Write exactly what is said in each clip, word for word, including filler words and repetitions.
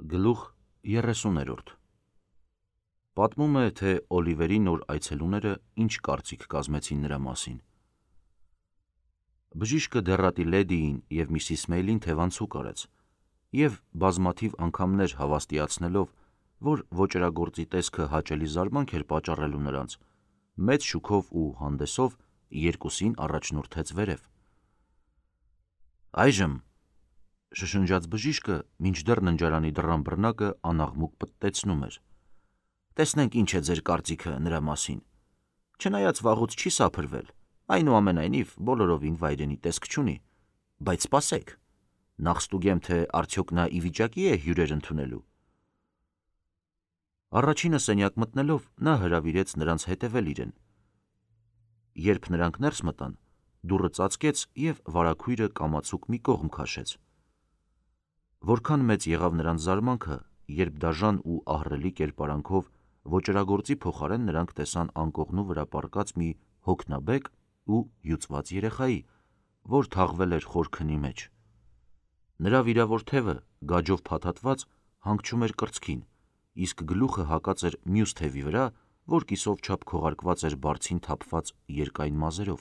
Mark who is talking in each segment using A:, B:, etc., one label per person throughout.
A: Գլուխ երեսուներորդ Պատմում է, թե Օլիվերի նոր այցելուները ինչ կարծիք կազմեցին նրա մասին։ Բժիշկը դեռատի լեդիին և Միսիս Մեյլին թևանցուկ արեց և բազմաթիվ անգամներ հավաստիացնելով, որ ոճրագործի տեսքը հաճելի զարմանք էր պատճառելու նրանց, մեծ շուքով ու հանդեսով երկուսին առաջնորդեց վերև։ «Այժմ», շշնջաց բժիշկը, մինչդեռ ննջարանի դռան բռնակը անաղմուկ պտտեցնում էր, «տեսնենք ինչ է ձեր կարծիքը նրա մասին, չնայած վաղուց չի սափրվել, այնուամենայնիվ բոլորովին վայրենի տեսք չունի, բայց սպասեք, նախ ստուգեմ, թե արդյոք նա ի վիճակի է հյուրեր ընդունելու»։ Առաջինը սենյակ մտնելով նա հրավիրեց նրանց հետևել իրեն։ Երբ նրանք ներս մտան, դուռը ծածկեց և վարագույրը կամացուկ մի կողմ քաշեց։ Որքան մեծ եղավ նրանց զարմանքը, երբ դաժան ու ահռելի կերպարանքով ոճրագործի փոխարեն նրանք տեսան անկողնու վրա պառկած մի հոգնաբեկ ու հյուծված երեխայի, որ թաղվել էր խոր քնի մեջ։ Նրա վիրավոր թևը, գաջով փաթաթված, հանգչում էր կրծքին, իսկ գլուխը հակած էր մյուս թևի վրա, որ կիսով չափ քողարկված էր բարձին թափված երկայն մազերով։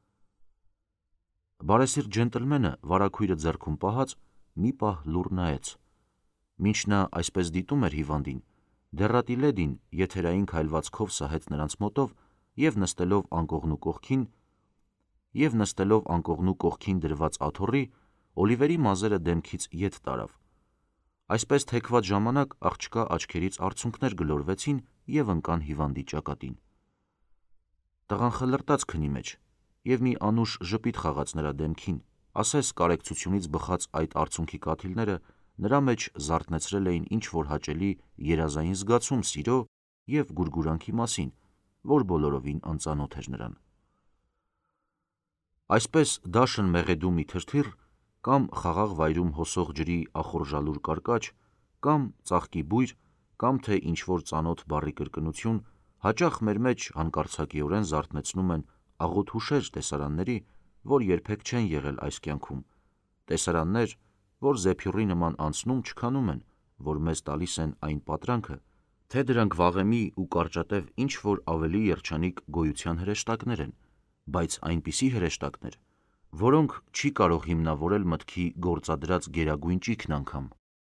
A: Բարեսիրտ ջենտլմենը վարագույրը ձեռքում պահած մի պահ լուռ նայեց։ Մինչ նա այսպես դիտում էր հիվանդին, դեռատի լեդին եթերային քայլվածքով սահեց նրանց մոտով և նստելով անկողնու կողքին և նստելով անկողնու կողքին դրված աթոռի, Օլիվերի մազերը դեմքից ետ տարավ։ Այսպես թեքված ժամանակ աղջկա աչքերից արցունքներ գլորվեցին և ընկան հիվանդի ճակատին։ Տղան խլրտաց քնի մեջ, և մի անուշ ժպիտ խաղաց նրա դեմքին, ասես կարեկցությունից բխած այդ արցունքի կաթիլները նրա մեջ զարթնեցրել էին ինչ-որ հաճելի երազային զգացում սիրո և գուրգուրանքի մասին, որ բոլորովին անծանոթ էր նրան։ Այսպես դաշն մեղեդու մի թրթիռ, կամ խաղաղ վայրում հոսող ջրի ախորժալուր կարկաչ, կամ ծաղկի բույր, կամ թե ինչ-որ ծանոթ բառի կրկնություն հաճախ մեր մեջ հանկարծակիորեն զարթնեցնում են աղոտ հուշեր տեսարանների, որ երբեք չեն եղել այս կյանքում, տեսարաններ, որ զեփյուռի նման անցնում չքանում են, որ մեզ տալիս են այն պատրանքը, թե դրանք վաղեմի ու կարճատև ինչ-որ ավելի երջանիկ գոյության հրեշտակներ են, բայց այնպիսի հրեշտակներ, որոնք չի կարող հիմնավորել մտքի գործադրած գերագույն ճիգն անգամ։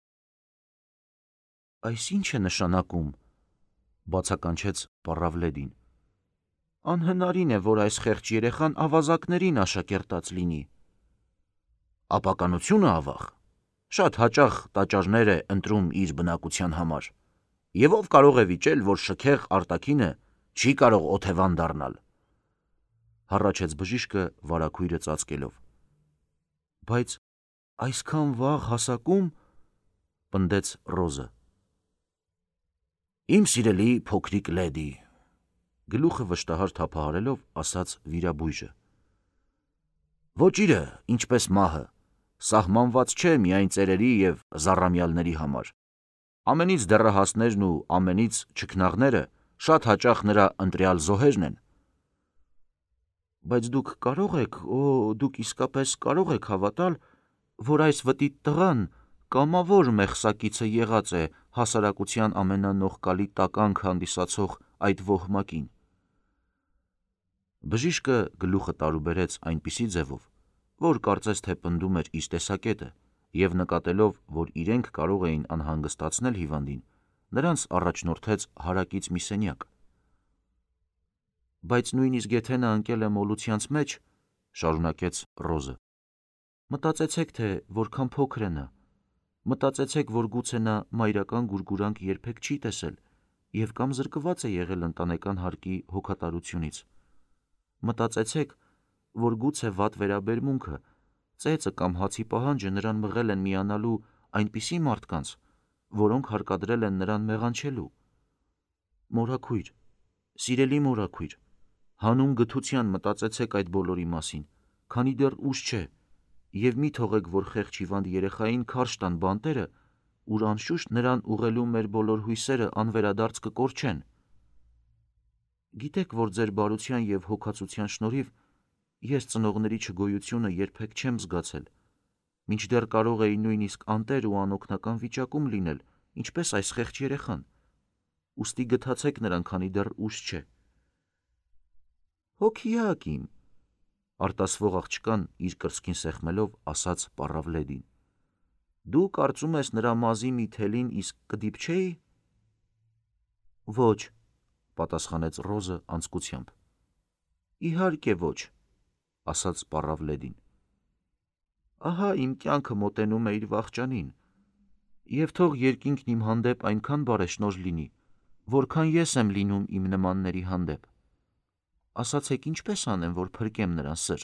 A: «Այս ի՞նչ է նշանակում», բացականչեց պառավ լեդին։ «Անհնարին է, որ այս խեղճ երեխան ավազակներին աշակերտած լինի»։ «Ապականությունը, ավաղ, շատ հաճախ տաճարներ է ընտրում իր բնակության համար, և ով կարող է վիճել, որ շքեղ արտաքինը չի կարող օթևան դառնալ», հառաչեց բժիշկը վարագույրը ծածկելով։ «Բայց այսքան վաղ հասակում», պնդեց Ռոզը։ «Իմ սիրելի փոքրիկ լեդի», գլուխը վշտահար թափահարելով ասաց վիրաբույժը, «ոճիրը, ինչպես մահը, սահմանված չէ միայն ծերերի և զառամյալների համար, ամենից դեռահասներն ու ամենից չքնաղները շատ հաճախ նրա ընտրյալ զոհերն են»։ «Բայց դուք կարող եք, օ, դուք իսկապես կարող եք հավատալ, որ այս վտիտ տղան կամավոր մեղսակիցը եղած է հասարակության ամենանողկալի տականք հանդիսացող այդ ոհմակին»։ Բժիշկը գլուխը տարուբերեց այնպիսի ձևով, որ կարծես թե պնդում էր իր տեսակետը, և նկատելով, որ իրենք կարող էին անհանգստացնել հիվանդին, նրանց առաջնորդեց հարակից մի սենյակ։ «Բայց նույնիսկ եթե նա ընկել է մոլությանց մեջ», շարունակեց Ռոզը, «մտածեցեք, թե որքան փոքր է նա, մտածեցեք, որ գուցե նա մայրական գուրգուրանք երբեք չի տեսել և կամ զրկված է եղել ընտանեկան հարկի հոգատարությունից, մտածեցեք, որ գուցե վատ վերաբերմունքը, ծեծը կամ հացի պահանջը նրան մղել են միանալու այնպիսի մարդկանց, որոնք հարկադրել են նրան մեղանչելու։ Մորաքույր, սիրելի մորաքույր, հանուն գթության մտածեցեք այդ բոլորի մասին, քանի դեռ ուշ չէ, և մի թողեք, որ խեղճ հիվանդ երեխային քարշ տան բանտերը, ուր անշուշտ նրան ուղղելու մեր բոլոր հույսերը անվերադարձ կկորչեն։ Գիտեք, որ ձեր բարության և հոգածության շնորհիվ ես ծնողների չգոյությունը երբեք չեմ զգացել, մինչդեռ կարող էի նույնիսկ անտեր ու անօգնական վիճակում լինել ինչպես այս խեղճ երեխան։ Ուստի գթացեք նրան, քանի դեռ ուշ չէ։ Հոգիակ իմ, արտասվող աղջկան իր կրծքին սեղմելով ասաց Պառավլեդին։ Դու կարծում ես նրա մազի մի թելին իսկ կդիպչեի։ Ոչ, պատասխանեց Ռոզը անձկությամբ։ Իհարկե ոչ, ասաց Պառավլեդին։ Ահա իմ կյանքը մոտենում է իր վախճանին, և թող երկինքն իմ հանդեպ այնքան բարեշնորհ լինի, որքան ես եմ լինում իմ նմանների հանդեպ։ Ասացեք, ինչպես անեմ, որ փրկեմ նրան սր։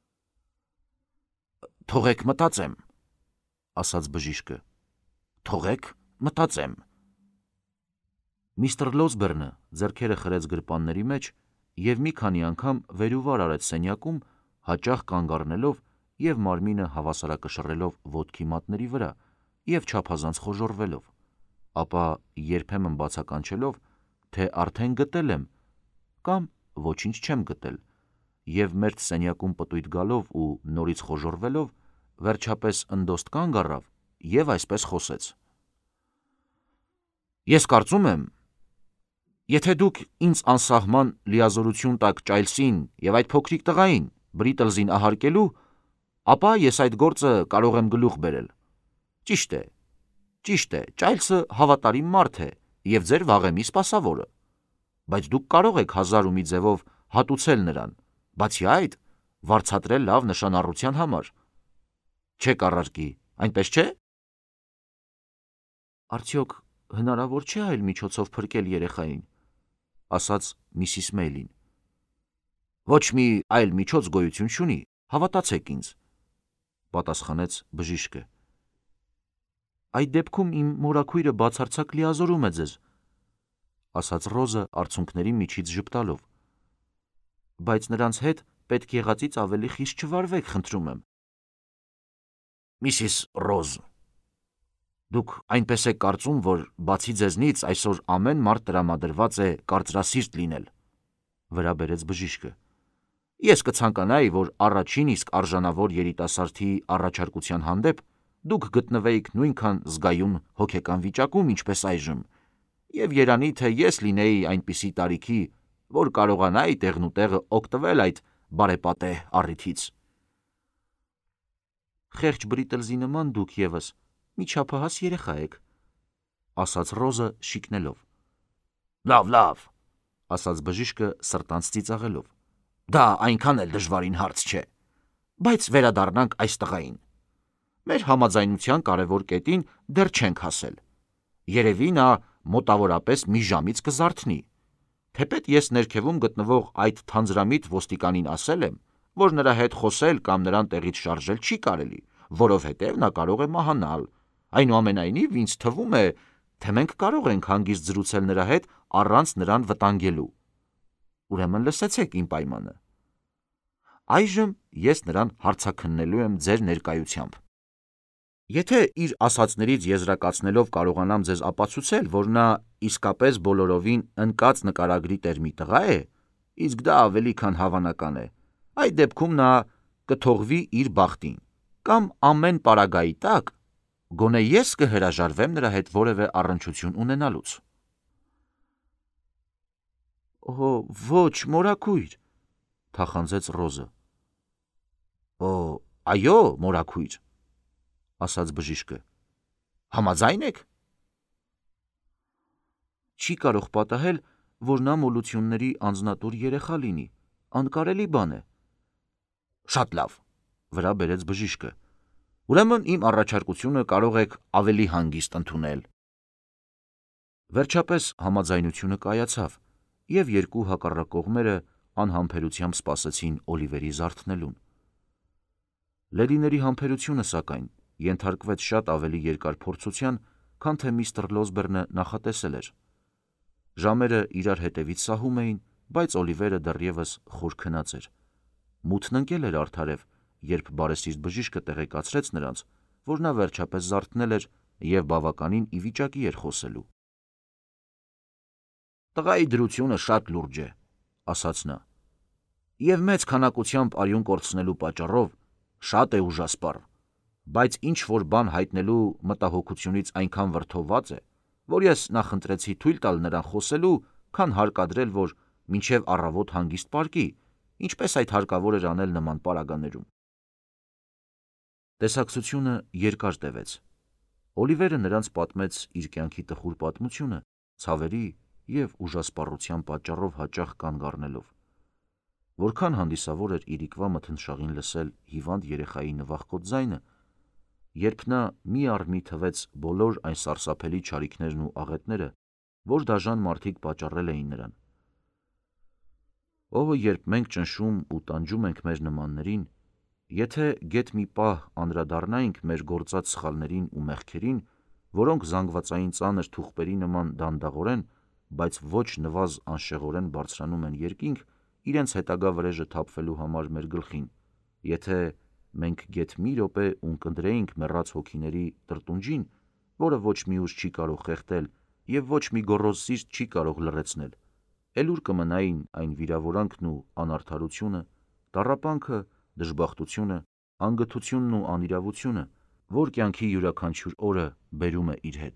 A: Թողեք մտածեմ, ասաց բժիշկը։ Թողեք մտածեմ։ Միստր Լոսբերնը ձեռքերը խրեց գրպանների մեջ և մի քանի անգամ վերուվար արեց սենյակում, հաճախ կանգ առնելով և մարմինը հավասարակշռելով ոտքի մատների վրա և չափազանց խոժոռվելով, ապա երբեմն բացականչելով, թե արդեն գտել եմ կամ ոչինչ չեմ գտել, և մերթ սենյակում պտույտ գալով ու նորից խոժոռվելով, վերջապես ընդոստ կանգ առավ և այսպես խոսեց. Ես կարծում եմ, եթե դուք ինձ անսահման լիազորություն տաք Ճայլսին և այդ փոքրիկ տղային Բրիտլզին ահարկելու, ապա ես այդ գործը կարող եմ գլուխ բերել։ Ճիշտ է, ճիշտ է, Ճայլսը հավատարիմ մարդ է և ձեր վաղեմի սպասավորը, բայց դուք կարող եք հազար ու մի ձևով հատուցել նրան, բացի այդ, վարձատրել լավ նշանառության համար։ Չեք առարկի, այնպես չէ։ Արդյոք հնարավոր չէ այլ միջոցով փրկել երեխային, ասաց Միսիս Մեյլին։ Ոչ մի այլ միջոց գոյություն չունի, հավատացեք ինձ, պատասխանեց բժիշկը։ Այդ դեպքում իմ մորաքույրը բացարձակ լիազորում է ձեզ, ասաց Ռոզը արցունքների միջից ժպտալով։ Բայց նրանց հետ պետք եղածից ավելի խիստ չվարվեք, խնդրում եմ։ Միսիս Ռոզ, դուք այնպես եք կարծում, որ բացի ձեզնից այսօր ամեն մարդ տրամադրված է կարծրասիրտ լինել, վրա բերեց բժիշկը։ Ես կցանկանայի, որ առաջին իսկ արժանավոր երիտասարդի առաջարկության հանդեպ դուք գտնվեիք նույնքան զգայուն հոգեկան վիճակում, ինչպես այժմ, և երանի թե ես լինեի այնպիսի տարիքի, որ կարողանայի տեղնուտեղը օգտվել այդ բարեպատեհ առիթից։ Խեղճ Բրիտլզի նման դուք ևս մի չափահաս երեխա եք, ասաց Ռոզը շիկնելով։ Լավ, լավ, ասաց բժիշկը սրտանց ծիծաղելով։ Դա այնքան էլ դժվարին հարց չէ, բայց վերադառնանք այս տղային։ Մեր համաձայնության կարևոր կետին դեռ չենք հասել։ Երևի նա մոտավորապես մի ժամից կզարթնի, թեպետ ես ներքևում գտնվող այդ թանձրամիտ ոստիկանին ասել եմ, որ նրա հետ խոսել կամ նրան տեղից շարժել չի կարելի, որովհետև նա կարող է մահանալ։ Այնուամենայնիվ ինձ թվում է, թե մենք կարող ենք հանգիստ զրուցել նրա հետ առանց նրան վտանգելու։ Ուրեմն լսեցեք իմ պայմանը։ Այժմ ես նրան հարցաքննելու եմ ձեր ներկայությամբ։ Եթե իր ասածներից եզրակացնելով կարողանամ ձեզ ապացուցել, որ նա իսկապես բոլորովին ընկած նկարագրի տեր մի տղա է, իսկ դա ավելի քան հավանական է, այդ դեպքում նա կթողվի իր բախտին, կամ ամեն պարագայի տակ գոնե ես կհրաժարվեմ նրա հետ որևէ առնչություն ունենալուց։ Օ, ոչ, մորաքույր, թախանձեց Ռոզը։ Օ, այո, մորաքույր, ասաց բժիշկը։ Համաձայն եք։ Չի կարող պատահել, որ նա մոլությունների անձնատուր երեխա լինի, անկարելի բան է։ Շատ լավ, վրա բերեց բժիշկը։ Ուրեմն իմ առաջարկությունը կարող եք ավելի հանգիստ ընդունել։ Վերջապես համաձայնությունը կայացավ, և երկու հակառակ կողմերը անհամբերությամբ սպասեցին Օլիվերի զարթնելուն։ Լեդիների համբերությունը, սակայն, ենթարկվեց շատ ավելի երկար փորձության, քան թե միստր Լոսբերնը նախատեսել էր։ Ժամերը իրար հետևից սահում էին, բայց Օլիվերը դեռևս խոր քնած էր։ Մութն ընկել էր արդարև, երբ բարեսիրտ բժիշկը տեղեկացրեց նրանց, որ նա վերջապես զարթնել էր և բավականին ի վիճակի էր խոսելու։ Տղայի դրությունը շատ լուրջ է, ասաց նա, և մեծ քանակությամբ արյուն կորցնելու պատճառով շատ է ուժասպառ, բայց ինչ-որ բան հայտնելու մտահոգությունից այնքան վրդովված է, որ ես նախընտրեցի թույլ տալ նրան խոսելու, քան հարկադրել, որ մինչև առավոտ հանգիստ պարկի, ինչպես այդ հարկավոր էր անել նման պարագաներում։ Տեսակցությունը երկար տևեց։ Օլիվերը նրանց պատմեց իր կյանքի տխուր պատմությունը, ցավերի և ուժասպառության պատճառով հաճախ կանգ առնելով։ Որքան հանդիսավոր էր իրիկվա մթնշաղին լսել հիվանդ երեխայի նվախկոտ ձայնը, երբ նա մի առ մի թվեց բոլոր այն սարսափելի չարիքներն ու աղետները, որ դաժան մարդիկ պատճառել էին նրան։ Ով երբ մենք ճնշում ու տանջում ենք մեր նմաններին, եթե գեթ մի պահ անդրադառնայինք մեր գործած սխալներին ու մեղքերին, որոնք զանգվածային ծանր թուղթերի նման դանդաղորեն, բայց ոչ նվազ անշեղորեն բարձրանում են երկինք, իրենց հետագա վրեժը թափվելու համար մեր գլխին, եթե մենք գեթ մի րոպե ունկնդրեինք մեռած հոգիների տրտունջին, որը ոչ մի ուժ չի կարող խեղդել և ոչ մի գոռոզ սիրտ չի կարող լռեցնել, էլ ուր կմնային այն վիրավորանքն ու անարդարությունը, տառապանքը, դժբախտությունը, անգթությունն ու անիրավությունը, որ կյանքի յուրաքանչյուր օրը բերում է իր հետ։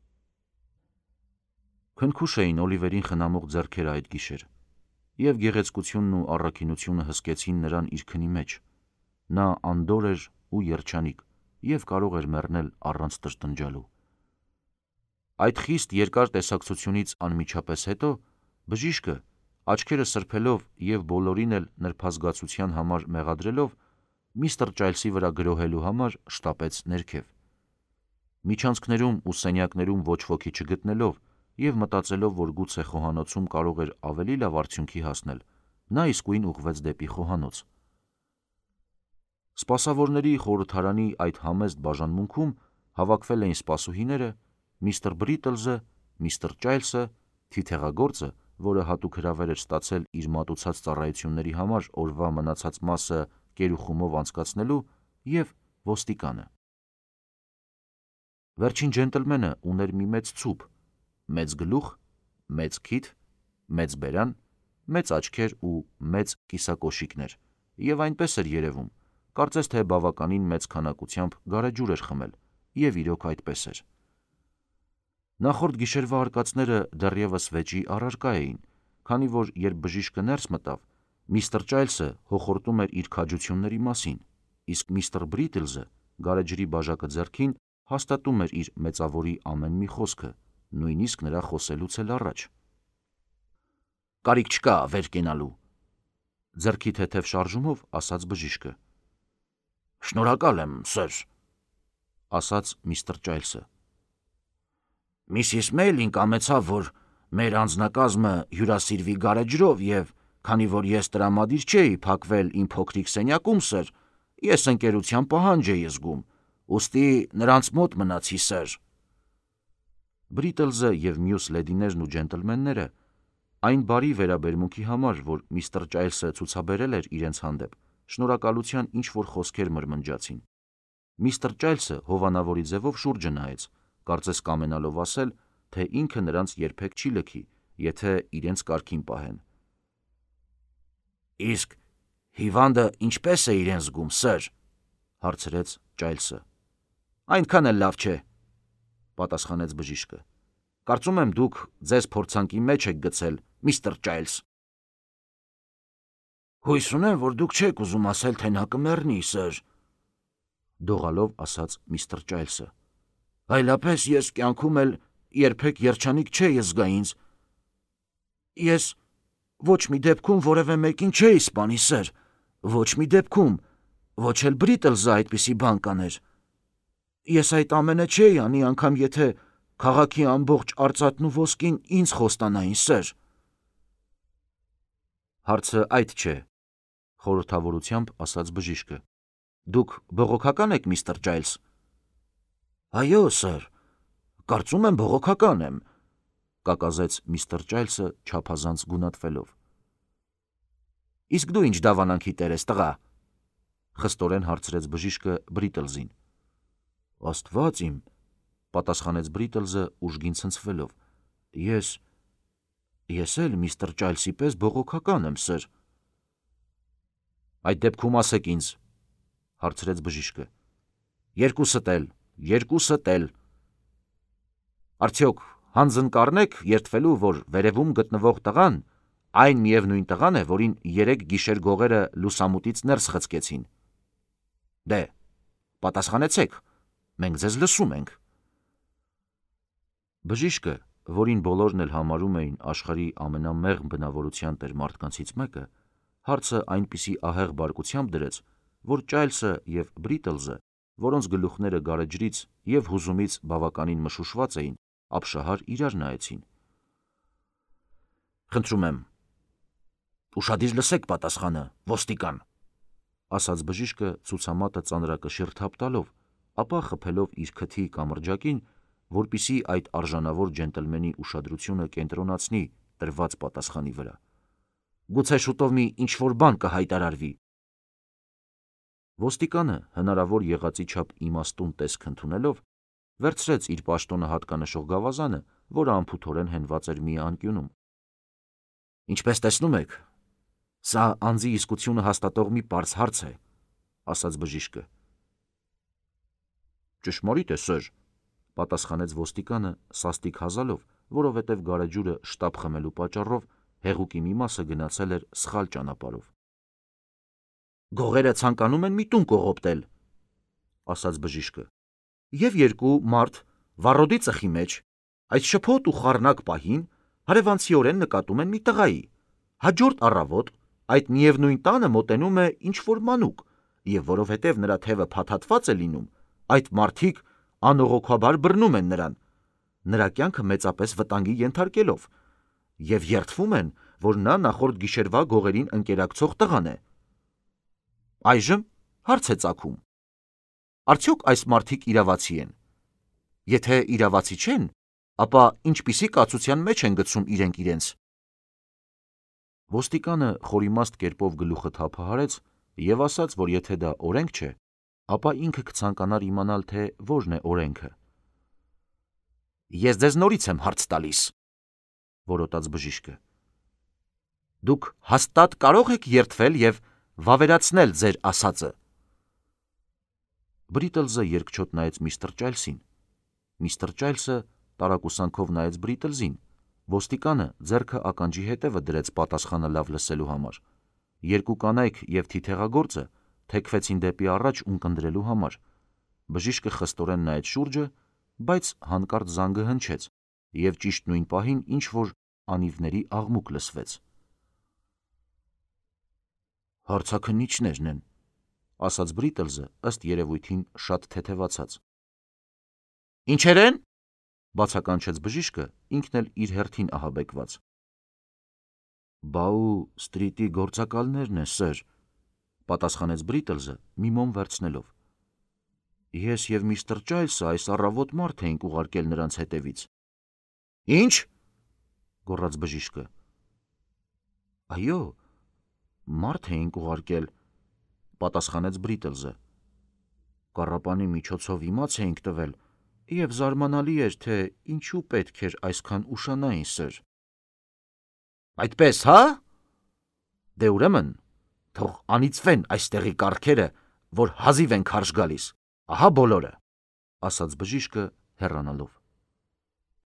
A: Քնքուշ էին Օլիվերին խնամող ձեռքերը այդ գիշեր, և գեղեցկությունն ու առաքինությունը հսկեցին նրան իր քնի մեջ։ Նա անդորր էր ու երջանիկ և կարող էր մեռնել առանց տրտնջալու։ Այդ խիստ երկար տեսակցությունից անմիջապես հետո բժիշկը, աչքերը սրբելով և բոլորին էլ նրբազգացության համար մեղադրելով, միստր Ճայլսի վրա գրոհելու համար շտապեց ներքև։ Միջանցքներում ու սենյակներում ոչ ոքի չգտնելով և մտածելով, որ գուցե խոհանոցում կարող էր ավելի լավ արդյունքի հասնել, նա իսկույն ուղղվեց դեպի խոհանոց։ Սպասավորների խորհրդարանի այդ համեստ բաժանմունքում հավաքվել էին սպասուհիները, միստր Բրիտլզը, միստր Ճայլսը, թիթեղագործը, որը հատուկ հրավեր էր ստացել իր մատուցած ծառայությունների համար օրվա մնացած մասը կերուխումով անցկացնելու, և ոստիկանը։ Վերջին ջենտլմենը ուներ մի մեծ ցուպ, մեծ գլուխ, մեծ քիթ, մեծ բերան, մեծ աչքեր ու մեծ կիսակոշիկներ, և այնպես էր երևում, կարծես թե բավականին մեծ քանակությամբ գարեջուր էր խմել, և իրոք այդպես էր։ Նախորդ գիշերվա արկածները դեռևս վեճի առարկա էին, քանի որ երբ բժիշկը ներս մտավ, միստր Ճայլսը հոխորտում էր իր քաջությունների մասին, իսկ միստր Բրիտլզը գարեջրի բաժակը ձեռքին հաստատում էր իր մեծավորի ամեն մի խոսքը, նույնիսկ նրա խոսելուց էլ առաջ։ «Կարիք չկա վեր կենալու», ձեռքի թեթև շարժումով ասաց բժիշկը։ «Շնորհակալ եմ, սըր», ասաց միստր Ճայլսը։ «Միսիս Մեյլին կամեցավ, որ մեր անձնակազմը հյուրասիրվի գարեջրով, և քանի որ ես տրամադիր չէի փակվել իմ փոքրիկ սենյակում, սըր, ես ընկերության պահանջ էի զգում, ուստի նրանց մոտ մնացի, սըր»։ Բրիտլզը և մյուս լեդիներն ու ջենտլմենները այն բարի վերաբերմունքի համար, որ միստր Ճայլսը ցուցաբերել էր իրենց հանդեպ, շնորհակալության ինչ-որ խոսքեր մրմնջացին։ Միստր Ճայլսը հովանավորի ձևով շուրջը նայեց, կարծես կամենալով ասել, թե ինքը նրանց երբեք չի լքի, եթե իրենց կարգին պահեն։ «Իսկ հիվանդը ինչպե՞ս է իրեն զգում, սըր», հարցրեց Ճայլսը։ «Այնքան էլ լավ չէ», պատասխանեց բժիշկը։ «Կարծում եմ դուք ձեզ փորձանքի մեջ եք գցել, միստր Ճայլս»։ «Հույս ունեմ, որ դուք չեք ուզում ասել, թե նա կմեռնի, սըր», դողալով ասաց միստր Ճայլսը։ «Այլապես ես կյանքում էլ երբեք երջանիկ չէի զգա ինձ։ Ես ոչ մի դեպքում որևէ մեկին չէի սպանի, սըր, ոչ մի դեպքում, ոչ էլ Բրիտլզը այդպիսի բան կաներ։ Ես այդ ամենը չէի անի, անգամ եթե քաղաքի ամբողջ արծաթն ու ոսկին ինձ խոստանային, սըր»։ «Հարցը այդ չէ», խորհրդավորությամբ ասաց բժիշկը։ «Դուք բողոքակա՞ն եք, միստր Ճայլս»։ «Այո, սըր, կարծում եմ բողոքական եմ», կակազեց միստր Ճայլսը չափազանց գունատվելով։ «Իսկ դու ինչ դավանանքի տեր ես, տղա», խստորեն հարցրեց բժիշկը Բրիտլզին։ «Աստված իմ», պատասխանեց Բրիտլզը ուժգին ցնցվելով, «ես… ես էլ միստր Ճայլսի պես բողոքական եմ, սըր»։ «Այդ դեպքում ասեք ինձ», հարցրեց բժիշկը։ «Երկուսդ էլ, երկուսդ էլ։ Արդյոք Հանձն կառնեք երդվելու, որ վերևում գտնվող տղան այն միևնույն տղան է, որին երեք գիշեր գողերը լուսամուտից ներս խցկեցին։ Դե, պատասխանեցեք, մենք ձեզ լսում ենք։ Բժիշկը, որին բոլորն էլ համարում էին աշխարհի ամենամեղմ բնավորության տեր մարդկանցից մեկը, հարցը այնպիսի ահեղ բարկությամբ դրեց, որ Ճայլսը և Բրիտլզը, որոնց գլուխները գարեջրից և հուզումից բավականին մշուշված էին, ապշահար իրար նայեցին։ Խնդրում եմ, ուշադիր լսեք պատասխանը, ոստիկան, ասաց բժիշկը ցուցամատը ծանրակշիռ թափ տալով, ապա խփելով իր քթի կամրջակին, որպիսի այդ արժանավոր ջենտլմենի ուշադրությունը կենտրոնացնի տրված պատասխանի վրա։ Գուցե շուտով մի ինչ-որ բան կհայտարարվի։ Ոստիկանը հնարավոր եղածի չափ իմաստուն տեսք ընդունելով, վերցրեց իր պաշտոնը հատկանշող գավազանը, որը անփութորեն հենված էր մի անկյունում։ Ինչպես տեսնում եք, սա անձի իսկությունը հաստատող մի պարզ հարց է, ասաց բժիշկը։ Ճշմարիտ է, սըր, պատասխանեց ոստիկանը սաստիկ հազալով, որովհետև գարեջուրը շտապ խմելու պատճառով հեղուկի մի մասը գնացել էր սխալ ճանապարհով։ Գողերը ցանկանում են մի տուն կողոպտել, ասաց բժիշկը, և երկու մարդ վառոդի ծխի մեջ այդ շփոթ ու խառնակ պահին հարևանցիորեն նկատում են մի տղայի։ Հաջորդ առավոտ այդ միևնույն տանը մոտենում է ինչ-որ մանուկ, և որովհետև նրա թևը փաթաթված է լինում, այդ մարդիկ անողոքաբար բռնում են նրան, նրա կյանքը մեծապես վտանգի ենթարկելով, և երդվում են, որ նա նախորդ գիշերվա գողերին ընկերակցող տղան է։ Այժմ հարց է ծագում. արդյոք այս մարդիկ իրավացի են։ Եթե իրավացի չեն, ապա ինչպիսի կացության մեջ են գցում իրենք իրենց։ Ոստիկանը խորիմաստ կերպով գլուխը թափահարեց և ասաց, որ եթե դա օրենք չէ, ապա ինքը կցանկանար իմանալ, թե որն է օրենքը։ Ես ձեզ նորից եմ հարց տալիս, որոտաց բժիշկը։ Դուք հաստատ կարող եք երդվել և վավերացնել ձեր ասածը։ Բրիտլզը երկչոտ նայեց միստր Ճայլսին։ Միստր Ճայլսը տարակուսանքով նայեց Բրիտլզին, ոստիկանը ձեռքը ականջի հետևը դրեց պատասխանը լավ լսելու համար։ Երկու կանայք և թիթեղագործը թեքվեցին դեպի առաջ ունկնդրելու համար։ Բժիշկը խստորեն նայեց շուրջը, բայց հանկարծ զանգը հնչեց, և ճիշտ նույն պահին ինչ-որ անիվների աղմուկ լսվեց։ Հարցաքննիչներն են, ասաց Բրիտլզը, ըստ երևույթին շատ թեթևացած։ Ինչեր են, բացականչեց բժիշկը, ինքն էլ իր հերթին ահաբեկված։ Բաու ստրիտի գործակալներն են, սըր, պատասխանեց Բրիտլզը, մի մոմ վերցնելով։ Ես և միստր Ճայլսը այս առավոտ մարդ էինք ուղարկել նրանց հետևից։ Ինչ, գոռաց բժիշկը։ Այո, մարդ էինք ուղարկել, պատասխանեց Բրիտլզը։ Կառապանի միջոցով իմաց էինք տվել, և զարմանալի էր, թե ինչու պետք էր այսքան ուշանային, սըր։ Այդպես, հա՞։ Դե ուրեմն, թող անիծվեն այստեղի կառքերը, որ հազիվ են քարշ գալիս, ահա բոլորը, ասաց բժիշկը հեռանալով։